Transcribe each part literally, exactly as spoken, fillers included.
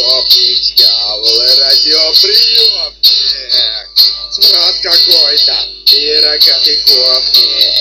радиоприемник, дьявол и радиоприемник. Смрад какой-то и рогатый гопник.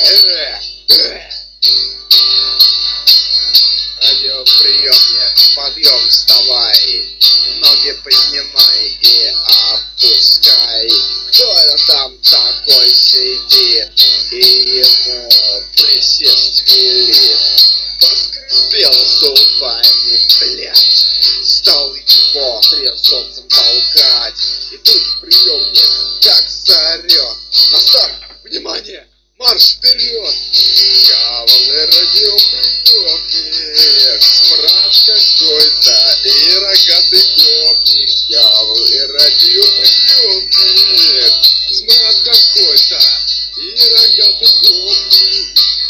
Радиоприемник, подъем, вставай, ноги поднимай и опускай. Кто это там такой сидит и ему присесть велит? Поскрипел зубами, блядь, стал его трезонцем толкать. И тут приемник как заорет: на старт, внимание, марш вперед! Дьявол и радиоприемник, смрад какой-то и рогатый гопник. Дьявол и радиоприемник, смрад какой-то и рогатый гопник.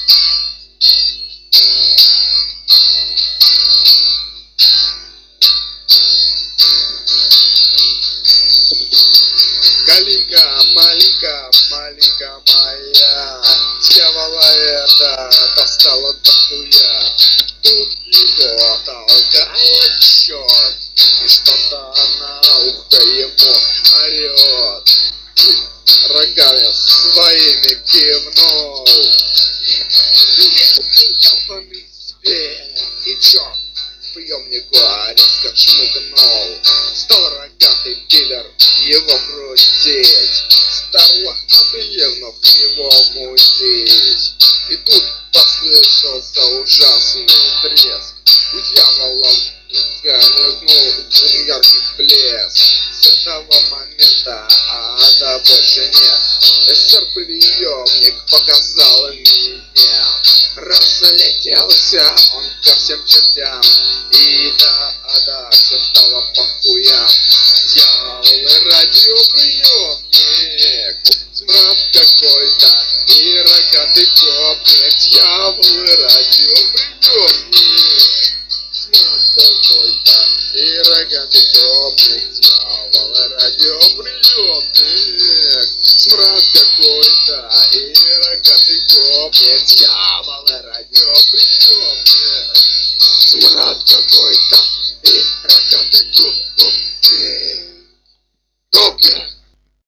Калинка, маленькая, маленькая моя, дьявола это достала до хуя. Тут его толкает черт, и что-то на ухо ему орет. Рогами своими кивнул, копанный зверь, и черт приемнику резко шмыгнул. Стал рогатый киллер его крутить, стал лохматый евнух его мутить. И тут послышался ужасный треск, у дьявола мелькнул яркий блеск. С этого момента ада больше нет. Эсэр-приемник показал меня. Разлетелся он ко всем чертям, и до ада все стало похуям. Дьявол и радиоприемник, смрад какой-то и рогатый гопник. Дьявол и радиоприемник, смрад какой-то и рогатый гопник. Дьявол и радиоприемник, смрад какой-то и рогатый гопник. Дьявол и радиоприемник, смрад какой-то и рогатый гопник. Гопник.